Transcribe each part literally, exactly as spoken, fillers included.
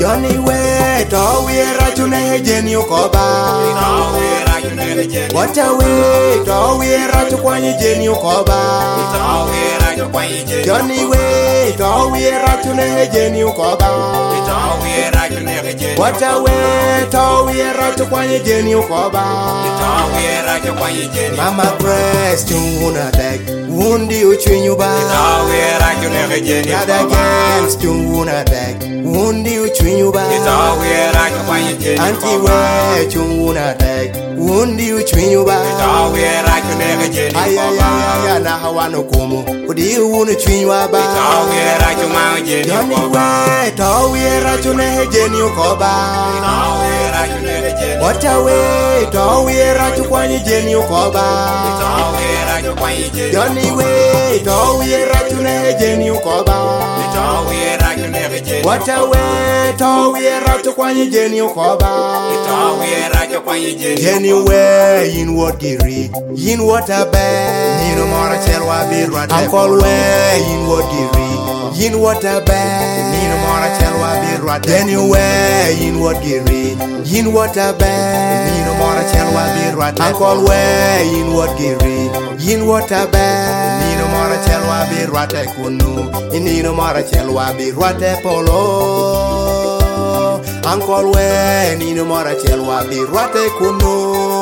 Johnny way, to we rachune jeni ukoba. What a way, to we rachu kwanye jeni ukoba. Johnny way, to we rachune jeni ukoba. What a way, to we rachu kwanye jeni ukoba. Mama breast chunguna tek, wundi uchinyuba. Yada games chunguna tek, wundi uchinyuba. Anti we chunguna tek, wundi uchinyuba. Ay ay ay ay na hawano kumu, udi unu chinyuba. Johnny we, to we rachune jeni ukoba. What a way, to we rachu kwanye jeni ukoba. Johnny way, to we rachune jeni ukoba. What a way, to we rachu kwanye jeni ukoba. Jeni way, in what giri, in what a bed. Nino mora chelwa birwa. Uncle way, in what giri, in what a bed. Nino mora chelwa birwa. Jeni way, in what giri, in what a bed. Nino mora chelwa birwa. Uncle way, in what giri, in what a bed. Nino mora chelwa birwa te kunu. Nino mora chelwa birwa te polo. Uncle way, nino mora chelwa birwa te kunu.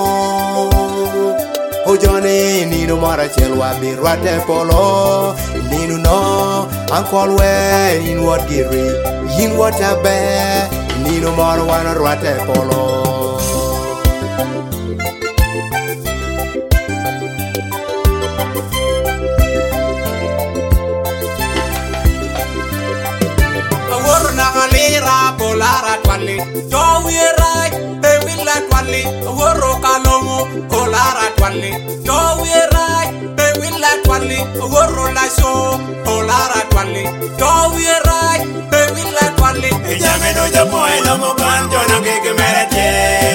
Oh Johnny, nino mora chelwa birwa te polo. Nino no, Uncle way, in what giri, in what a bed. Nino mora wana rwate polo. Lira polara twali, to we right, they will let twali, woro kalomo, polara twali, to we right, they will let twali, woro la so, polara twali, to we right, they will let twali. Jameno jamoe no mo kanjo na kike merete.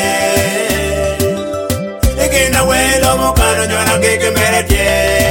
Egina we no mo kanjo na kike merete.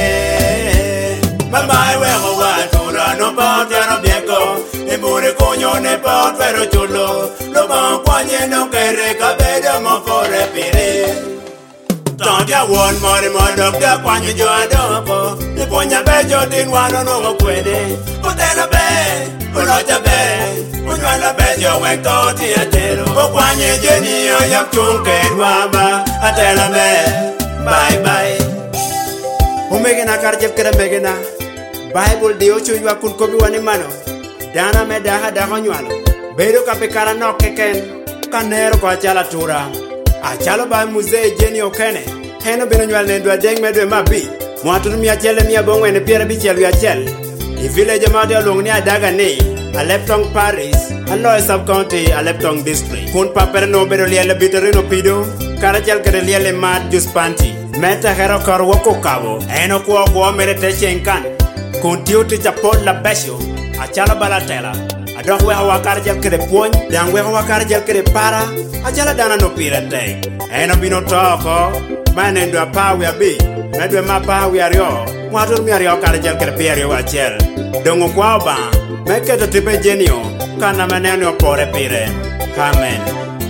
Mama we ho wa tura no pa tero bieko. Mure coño ne pa pero chulo lo van kwanye no kere kabeda mo fore pire tonja won mori mo dokta kwanye jo adoko ne ponya bejo din wano no kwede potena be oloja be unwala bejo we to ti atero o kwanye jeni yo yak chunke waba atela be bye bye umegena karje kere megena bible dio chuwa kun ko bi wani mano Dana me daha daha nyualo bedo kapekara no keken kanero ko achala tura achalo ba muze jeni okene heno bino nyual nendo adeng medwe mabi mwatu mi achele mi abongwe ne piera bi chelu achel I village ma de longni adaga ne Aleptong Paris allo sub county Aleptong district kun papere no bedo liele bitorino pido karachel kere liele mat jus panti meta hero kor woko kabo eno ko go merete chenkan kun tiuti chapol la besho achala balatela adok we hawa karjel kede pon dan we hawa karjel kede para achala dana no pirate eno bino toko manendo apa we abi medwe mapa we ario watur mi ario karjel kede perio achel dongo kwa ba meke to tipe genio kana maneno pore pire amen.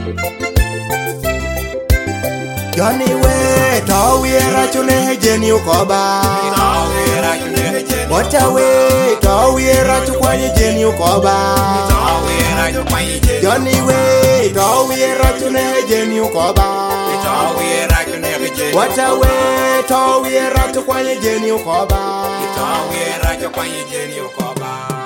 Johnny way, to we rachune jeni ukoba. What a way, to we rachu kwanye jeni ukoba. Johnny way, to we rachune jeni ukoba. What a way, to we rachu kwanye jeni ukoba.